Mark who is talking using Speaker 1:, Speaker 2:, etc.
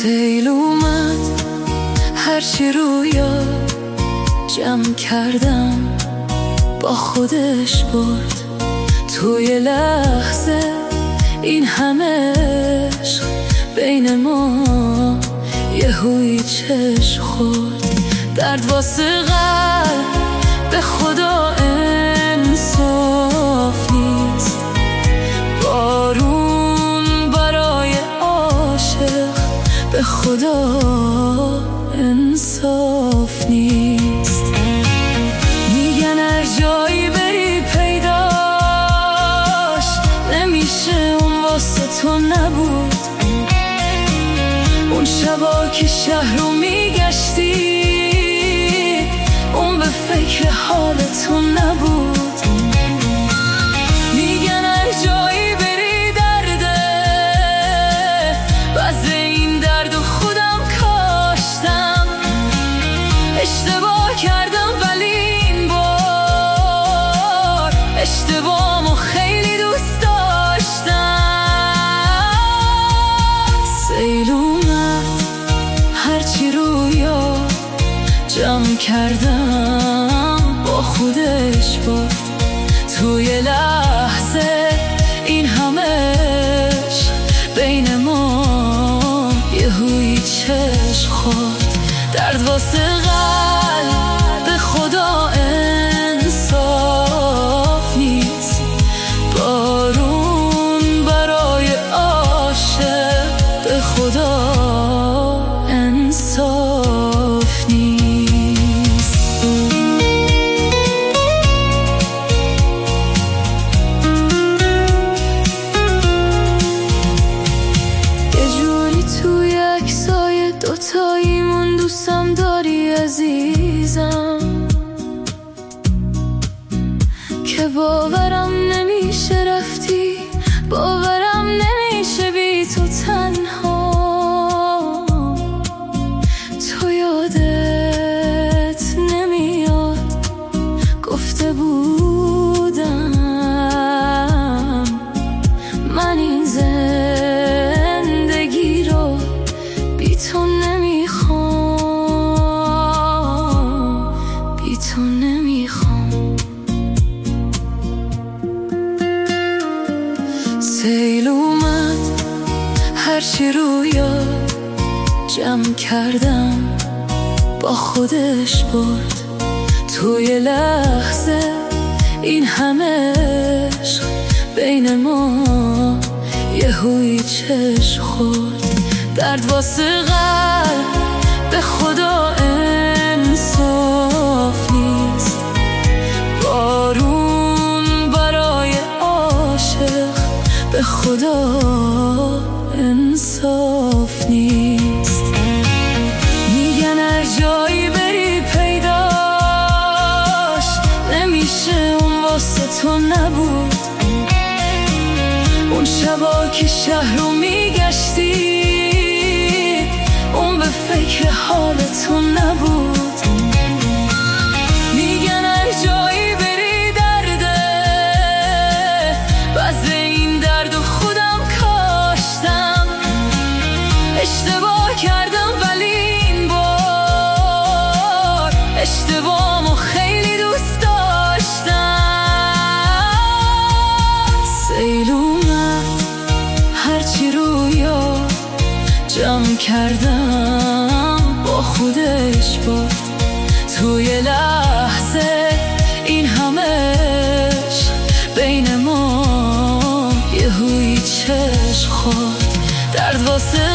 Speaker 1: سیل اومد هرچی رویا جمع کردم با خودش برد. توی لحظه این همه عشق بین ما یهویی چشم خورد. درد واسه قلب به خدا انصاف نیست، بارون برای عاشق به خدا انصاف نیست. میگن هر جایی بری پیداش نمیشه، اون واسه تو نبود. اون شبا که شهر رو میگشتی اون به فکر حال تو نبود. میگن هر جایی بری درده، بعض این درد و خودم کاشتم. اشتباه کردم ولی این بار اشتباهمو خیلی دوست داشتم. سیل اومد هرچی رویا جمع کردم با خودش برد. توی لحظه این همه عشق بین ما یهویی چشم خورد. درد واسه قلب به خدا انصاف نیست، بارون برای عاشق به خدا انصاف نیست. یه جوری توی عکسای دوتاییمون دوستم داری عزیزم، که باورم نمیشه رفتی، باورم نمیشه بی تو تنها. تو یادت نمیاد گفته بودم من این زندگی رو بی تو نمیخوام، بی تو نمیخوام. سیل اومد هرچی رویا جمع کردم با خودش برد. توی لحظه این همه عشق بین ما یهویی چشم خورد. درد واسه قلب به خدا انصاف نیست، بارون برای عاشق به خدا انصاف نیست. میگن هر جایی بری پیداش نمیشه، اون واسه تو نبود. اون شبا که شهر رو میگشتی اون به فکر حال تو نبود. میگن هر جایی بری درده، بعض این درد و خودم کاشتم. اشتباه کردم ولی این بار اشتباهمو خیلی دوست داشتم. سیل اومد هرچی رویا جمع کردم با خودش برد. توی لحظه این همه عشق بین ما یهویی چشم خورد. درد واسه